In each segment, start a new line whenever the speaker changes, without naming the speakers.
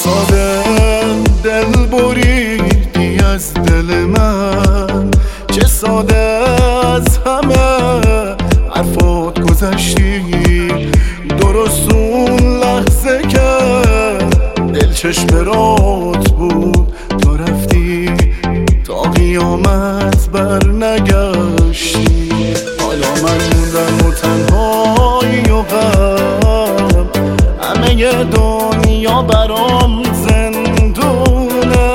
ساده دل بریدی از دل من، چه ساده از همه حرفات گذشتی. درست اون لحظه که دل چشم رات بود تو رفتی، تا قیامت بر نگشتی. حالا من موندم و تنهایی و غم، همه دنیا برام زندونه.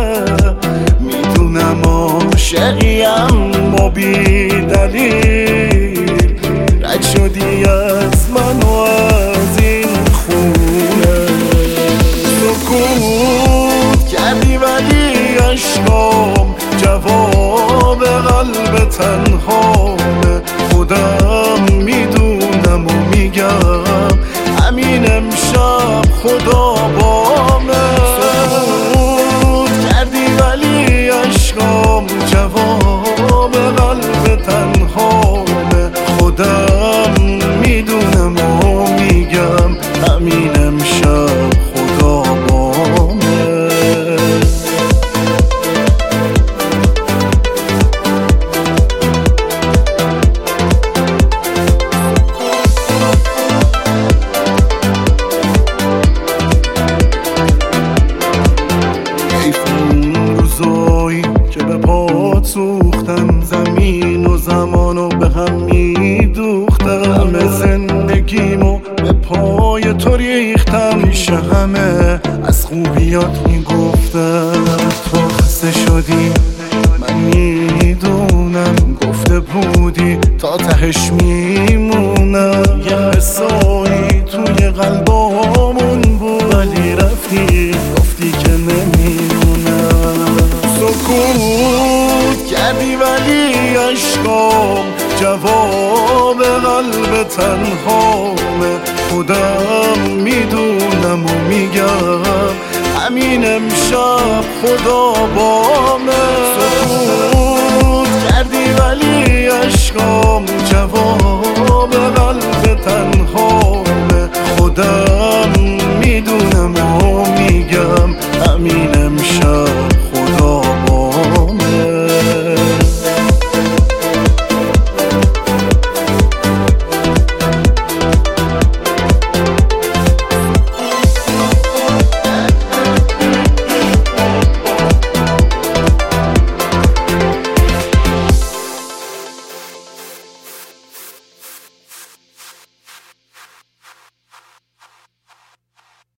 میدونم عاشقیم و بی دلیل رد شدی از من و از این خونه. سکوت کردی ولی عشقام جواب قلب تنهامه. خودم میدونم و میگم همین امشب خدا بامه. سکوت کردی ولی عشقام جواب قلب تنهامه. خودم میدونم و میگم همین امشب خدا بامه. روزایی که به پات سوختم، زمین و زمانو به هم میدوختم. همه زندگیمو به پای تو ریختم، پیش همه از خوبیات میگفتم. تو خسته شدی من میدونم، گفته بودی تا تهش میمونم. یه حسایی توی قلبامون بود ولی رفتی گفتی که نمیدونم. سکوت کردی ولی عشقام جواب قلب تنهامه. خودم میدونم و میگم همین امشب خدا بامه. سکوت کردی ولی عشقام جواب قلب تنهامه. خودم